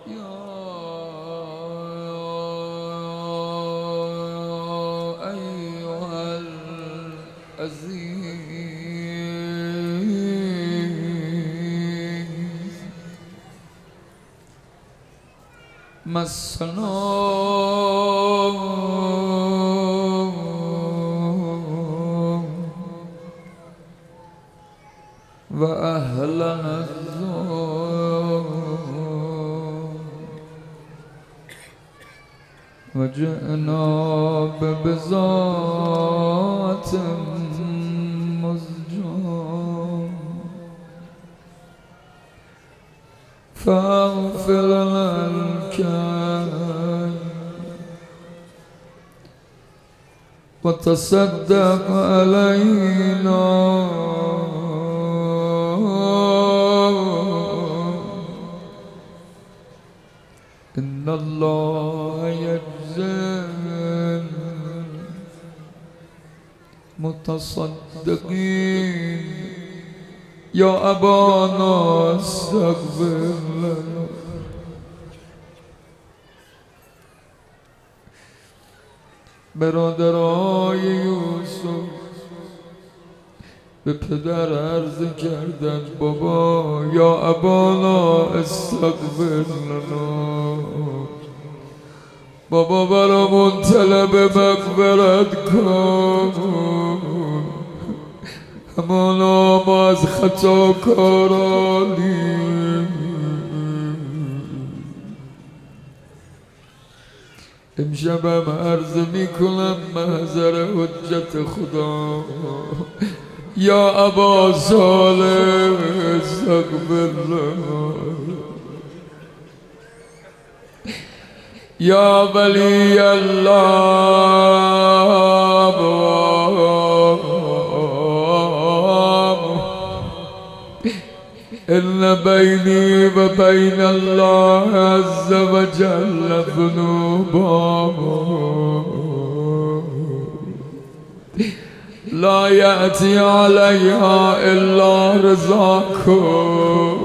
يا أيها العزيز مسنا وأهلنا الذوق وجئنا ببزات مزجاة فاغفر لنا الكيد وتصدق علينا إن الله يجزي المتصدقين يا أبانا استغفر لنا برادرای یوسف به پدر عرض کردن بابا یا ابانا استغفر لنا، بابا برامون طلب مغفرت کن، همانا ما از خطا کارانیم. امشبم عرض میکنم محضر حجت خدا یا ابا صالح استغفر لنا، یا ولی الله إن بيني وبين الله عز وجل ذنوبا لا يأتي عليها إلا رزاكم.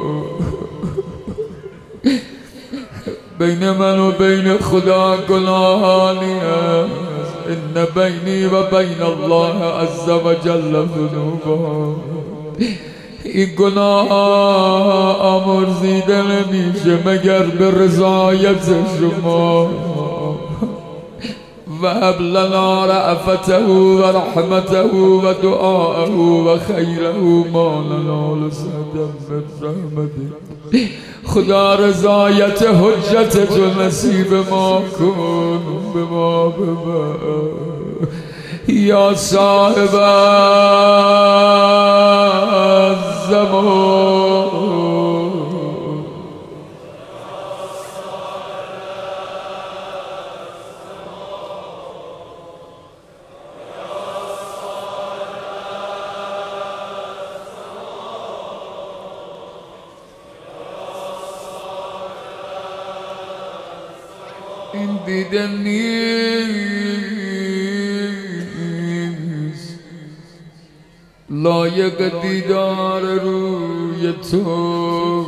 بين من وبين خدا گناهانی است، إن بيني وبين الله عز وجل ذنوبا. این گناه آمرزیده نمیشه مگر به رضایت شما. و هب لنا رأفته و رحمته و دعاءه و خیره ما ننال سعدا من رحمته. خدا رضایت حجت تو نصیب ما کن، به ما ببر یا صاحب الزمان. این دیدن نیست لایق دیدار روی تو،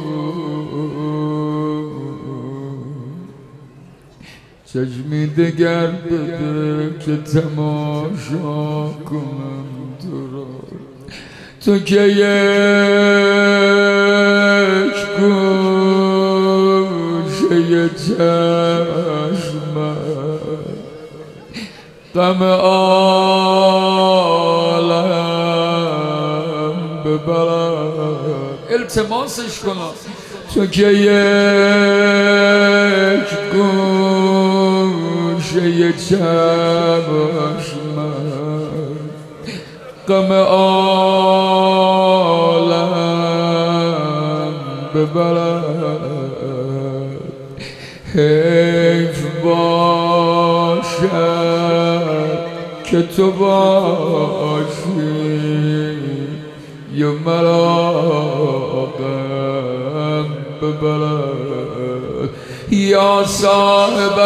چشمی دگر بده که تماشا کنم تو را. تو که یک گوشه چشمه غم عالم ببرد، التماسش کنم. تو که یک گوشه چشمه غم عالم ببرد، حیف باشد که تو باشی یا مرا غم ببرد. یا صاحب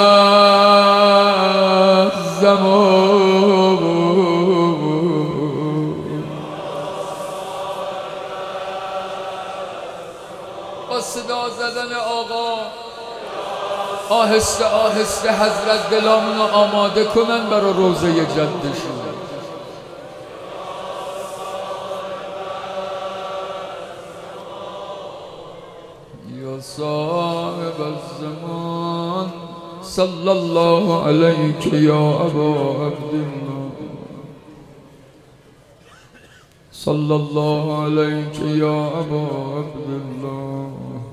الزمان با صدا زدن آقا آهسته آهسته حضرت دلامونو آماده کنن برای روضه جدشون. یا صاحب الزمان صلی الله علیک یا ابا عبدالله، صلی الله علیک یا ابا عبدالله،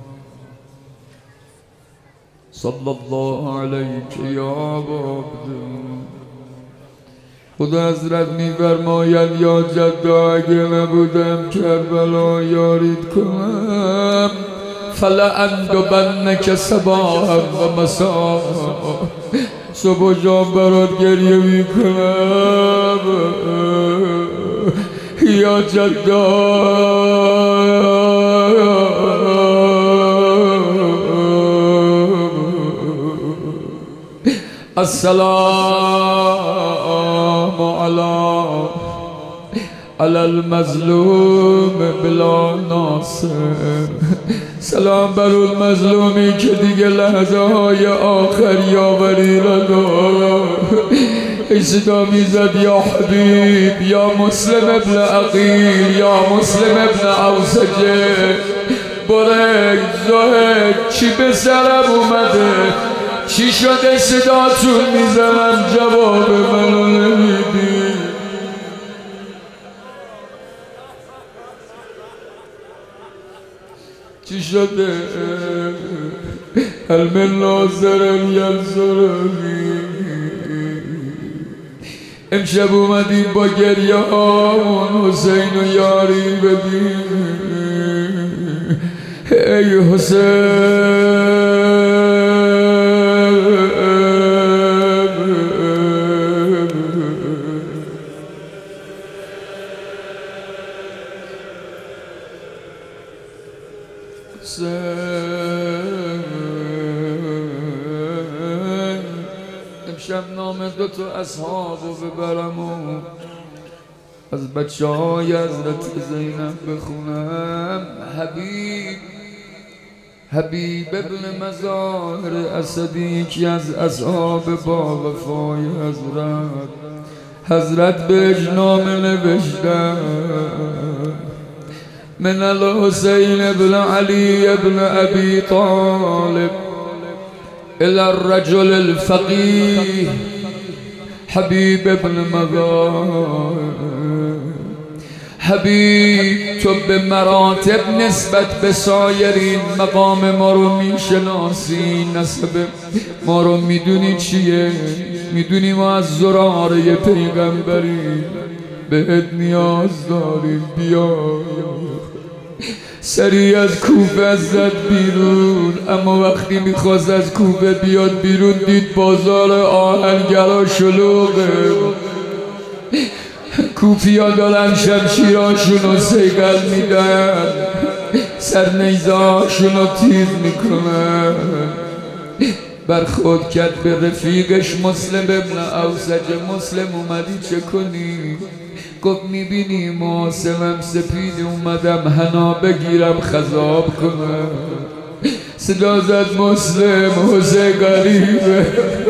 صلی الله علیک یا ابا عبدالله. خدا حضرت می‌فرماید یا جدا اگه نبودم کربلا یارید کنم فلأندبنک صباحا و مساء، صبح و شام برات گریه میکنم یا جدا. السلام علی المظلوم بلا ناصر، سلام بر اون مظلومی که دیگه لحظه های آخر یاوری را دار. ای صدا میزد یا حبیب یا مسلم ابن عقیل یا مسلم ابن اوسجه، برک زهد چی به سرم اومده، چی شده صداتون میزنم جواب منو نمیدی. چی شده هل من ناظر ینظرنی، امشب اومدیم با گریه هامون حسین و یاری بدیم. ای حسین امشب نام دوتا اصحابو ببرم و از بچه های حضرت زینب بخونم. حبیب ابن مظاهر اسدی که از اصحاب با وفای حضرت بهش نامه نوشتن من الحسین ابن علی ابن ابی طالب الى الرجل الفقيه حبیب ابن مظاهر. حبیب تو به مراتب نسبت به سایرین مقام ما رو میشناسی، نسب ما رو میدونی چیه، میدونی ما از زراره پیغمبری بهت نیاز داریم. بیا سریع از کوفه زد بیرون، اما وقتی میخواست از کوفه بیاد بیرون دید بازار آهنگرا شلوغه، کوفیا دارن شمشیراشونو سیقل میدن، سرنیزاشونو تیز میکنن. برخورد کرد به رفیقش مسلم ابن اوسجه، مسلم اومدی چه کنی؟ گفت میبینی مواسمم سپید اومدم حنا بگیرم خضاب کنم. صدا زد مسلم حسین غریبه،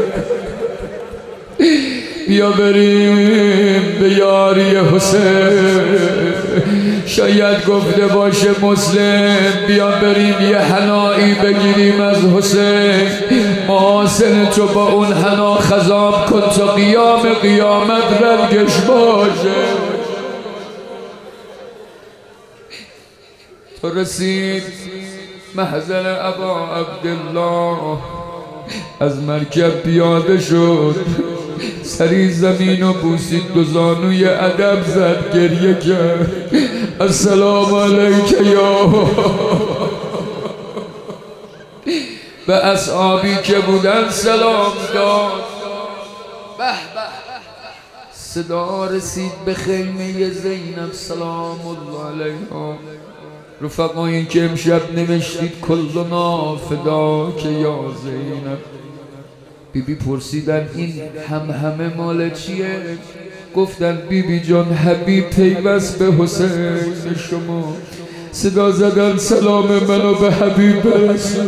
بیا بریم به یاری حسین. شاید گفته باشه مسلم بیا بریم یه حنایی بگیریم از حسین، محاسن تو با اون حنا خضاب کن تا قیامت رنگش باشه. تو رسید محضر ابا عبدالله، از مرکب پیاده شد، سری زمین و بوسید، دو زانوی ادب زد، گریه کرد. السلام علیک یا به اصحابی که بودن سلام داد. به به صدا رسید به خیمه زینب سلام الله علیها. رفقایی که امشب نوشتید کلنا فدا که یا زینب. بیبی پرسیدن این همه مال چیه؟ گفتن بیبی جان حبیب پیوست به حسین شما، صدا زدن سلام منو به حبیب برسون.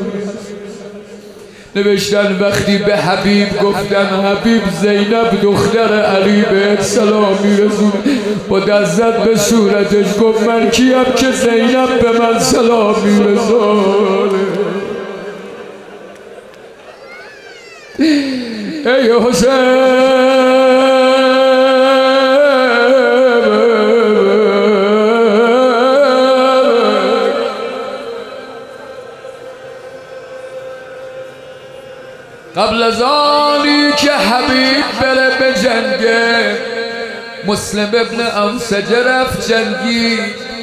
نوشتن وقتی به حبیب گفتن حبیب زینب دختر علی بهت سلام میرسون، با دست زد به صورتش گفت من کیم که زینب به من سلام میرسونه. ای حسین قبل از آنی که حبیب بره به جنگه، مسلم ابن اوسجه رفت جنگی،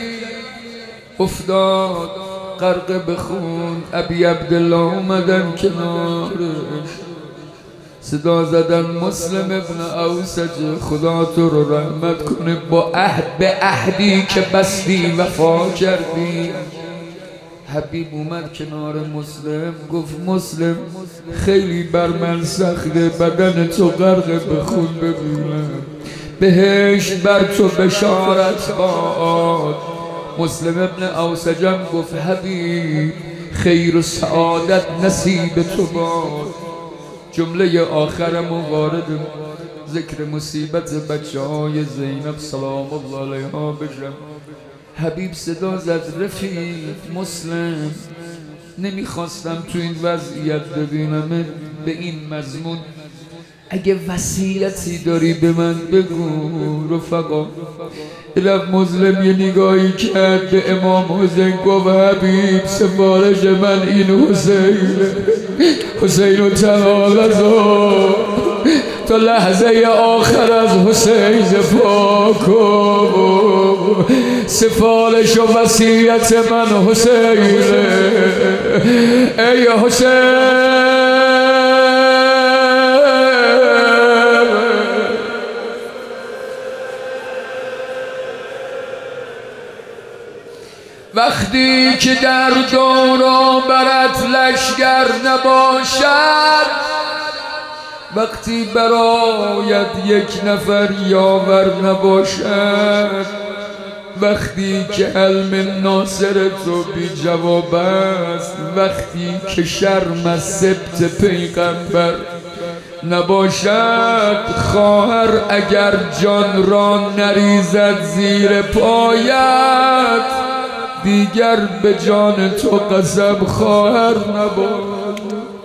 افتاد غرق بخون. ابی عبدالله اومدن کنارش، صدا زدن مسلم ابن اوسجه خدا تو رو رحمت کنه، با عهد به عهدی که بستی وفا کردی. حبیب اومد کنار مسلم گفت مسلم خیلی بر من سخته بدن تو غرق به خون ببینم، بهشت بر تو بشارت باد. مسلم ابن اوسجم گفت حبیب خیر و سعادت نصیب تو باد. جمله آخرم و وارد ذکر مصیبت بچه های زینب سلام الله علیها بشم. حبیب صدا زد رفیق مسلم، نمیخواستم تو این وضعیت ببینم به این مضمون، اگه وصیتی داری به من بگو. رفقا رفت مسلم یه نگاهی کرد به امام حسین گفت حبیب سفارش من این حسینه، حسین و تنالزا تا لحظه آخر از حسین دفاع کن. سفارش و وصیت من حسینه. ای حسین وقتی که در دوران برات لشگر نباشد، وقتی برایت یک نفر یاور نباشد، وقتی که علم ناصر تو بی جواب است، وقتی که شرم از سبت پیغمبر نباشد، خواهر اگر جان را نریزد زیر پایت، دیگر به جان تو قسم خواهر نباشد.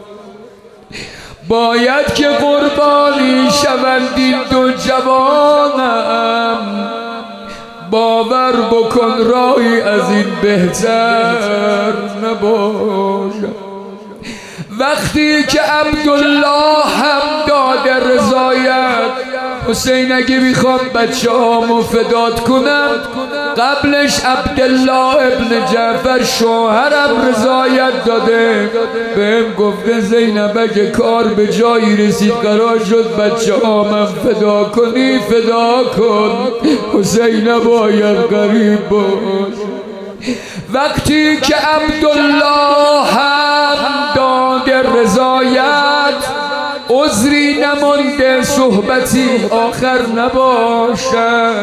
باید که قربانی شوند این دو جوانم، باور بکن راهی از این بهتر نباشد. وقتی که عبدالله هم داده رضایت، حسین اگه میخوام بچه هامو فدات کنم، قبلش عبدالله ابن جعفر شوهرم رضایت داده، بهم گفته زینب اگه کار به جایی رسید قرار شد بچه هامم فدا کنی فدا کن، حسین نباید غریب باش. وقتی که عبدالله هم داده رضایت، عذری نمانده صحبتی آخر نباشد.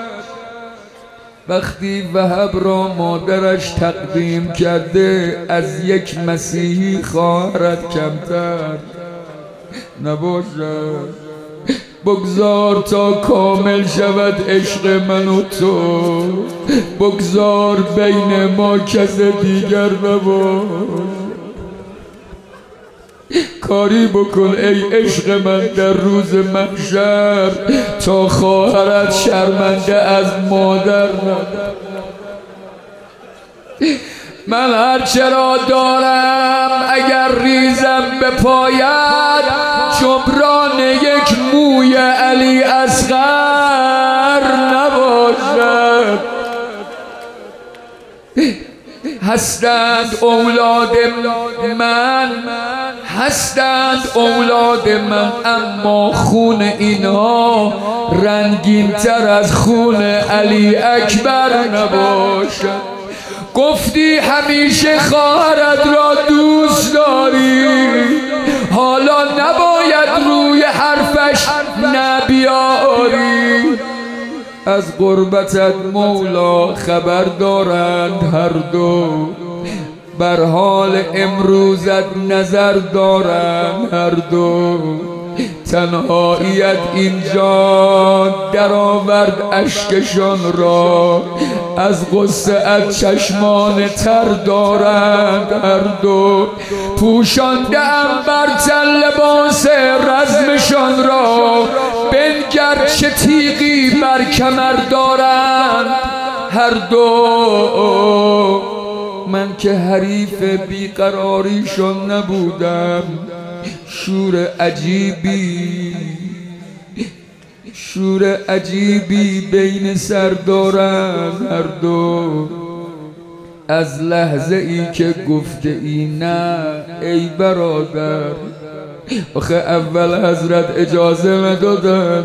وقتی وهب را مادرش تقدیم کرده، از یک مسیحی خواهرت کمتر نباشد. بگذار تا کامل شود عشق من و تو، بگذار بین ما کس دیگر نباشد. کاری بکن ای عشق من در روز محشر، تا خواهرت شرمنده از مادر نباشد. من هر چرا دارم اگر ریزم به پایت، جبران یک موی علی اصغر نباشد. هستند اولاد من، هستند اولاد من، اما خون اینها رنگین تر از خون علی اکبر نباشد. گفتی همیشه خواهرت را دوست داری، حالا نباید روی حرفش نبیاری. از غربتت مولا خبر دارند هر دو، بر حال امروزت نظر دارند هر دو. تنهاییت اینجا در آورد اشکشان را، از غصه ات چشمان تر دارند هر دو. پوشانده ام بر تن لباس رزمشان را، بنگر چه تیغی بر کمر دارند هر دو. من که حریف بیقراریشان نبودم، شور عجیبی بین سر دارند هر دو. از لحظه ای که گفته ای نه ای برادر، آخه اول حضرت اجازه ندادن،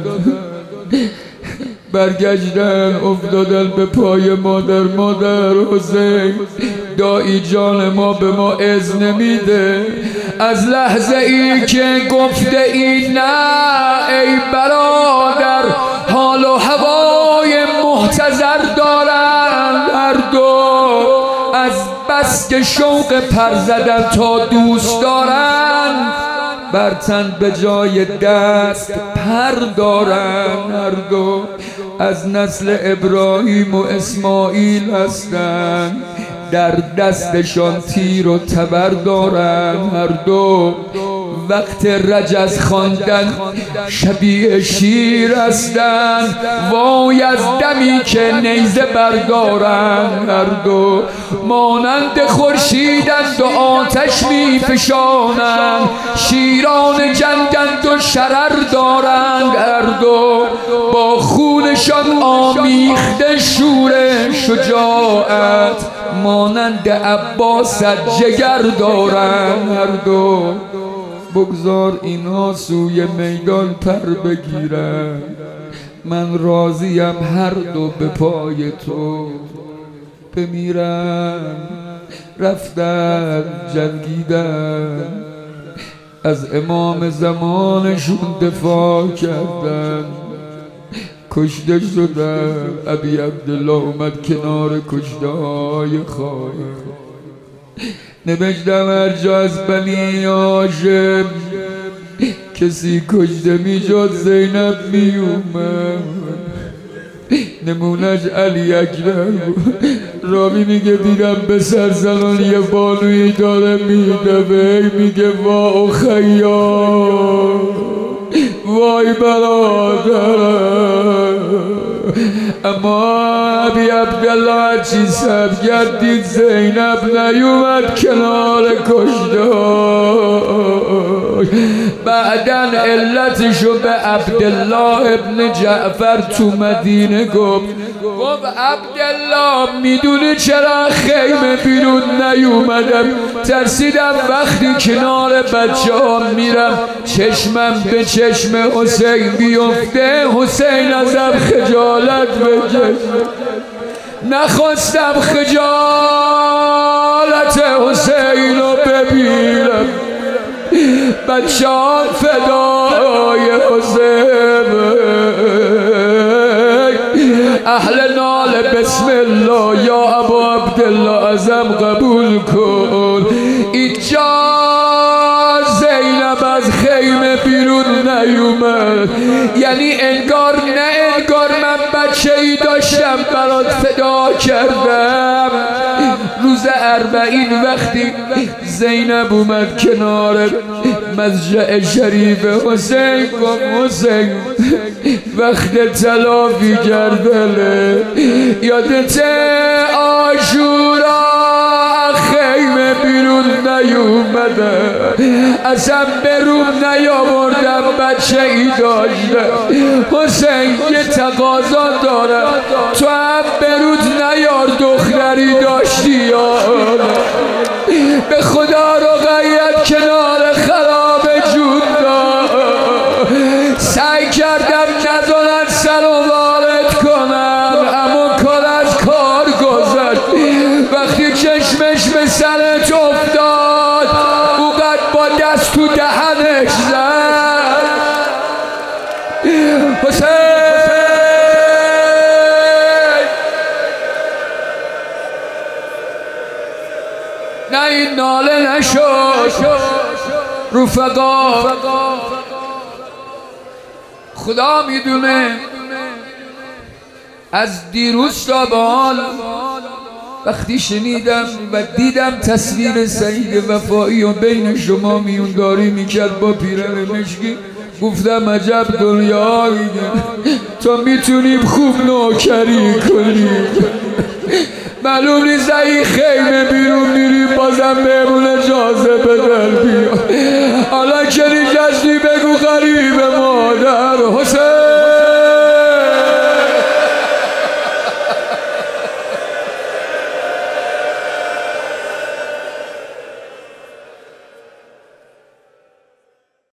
برگشتن افتادن به پای مادر حسین، دایی جان ما به ما اذن نمیده. از لحظه ای که گفته ای نه ای برادر، حال و هوای محتضر دارند هر دو. از بس که شوق پر زدن تا دوست دارند، بر تن به جای دست پر دارند هر دو. از نسل ابراهیم و اسماعیل هستند، در دستشان تیر و تبر دارند هر دو. وقت رجز خواندن شبیه شیر هستند، وای از دمی که نیزه بردارند هر دو. مانند خورشیدند و آتش می فشانند، شیران جنگند و شرر دارند هر دو. با خونشان آمیخته شور شجاعت، مانند عباست جگر دارند هر دو. بگذار اینها سوی میدان پر بگیرن، من راضیم هر دو به پای تو بمیرن. رفتن جنگیدن، از امام زمانشون دفاع کردن، کشته شدن. ابی عبدالله اومد کنار کشته های خواهر، نوشتم هر جا از بنی هاشم کسی کشته میشد زینب میومد، نمونش علی اکبر. راوی میگه دیدم به سرزنان یه بانویی داره میدوه، میگه وا خیار وای برادر. اما ابی عبدالله چی سب گردید زینب نیومد کنار کشتاش. بعدن علتشو به عبدالله ابن جعفر تو مدینه گفت عبدالله میدونی چرا خیمه بیرون نیومدم؟ ترسیدم وقتی کنار بچه ها میرم چشمم به چشم حسین بیفته، حسین ازم خجالت بکشه. نخواستم خجالت حسین رو ببینم، بچه ها فدای حسین. اهل نال بسم الله یا ابا عبدالله ازم قبول کن. اینجا زینب از خیمه بیرون نیومد، یعنی انگار نه انگار من بچه ای داشتم برات فدا کردم. روز 40 وقتی زینب اومد کنار مضجع شریف حسین گفت حسین وقت تلافی کردله، یادت عاشورا خیمه بیرون نیومده، اصلا بروم نیاوردم بچه ای داشتم. حسین یه تقاضا داره، تو هم برود نیار دختری داشتی یا به خدا رقیت کنار خراب جون دار. سعی کردم ندارن سر و وارد کنم، اما کار از کار گذشت. وقتی چشمش به سرت افتاد اوقات با دست تو دهنش زد. حسین نه این ناله نشد رفقا، خدا میدونه از دیروز تا به حال وقتی شنیدم و دیدم تصویر سعید وفایی و بین شما میونداری میکرد با پیرن مشکی، گفتم عجب دنیایی تا میتونیم خوب نوکری کنیم. معلوم نیست این خیمه بیرون میریم بازم به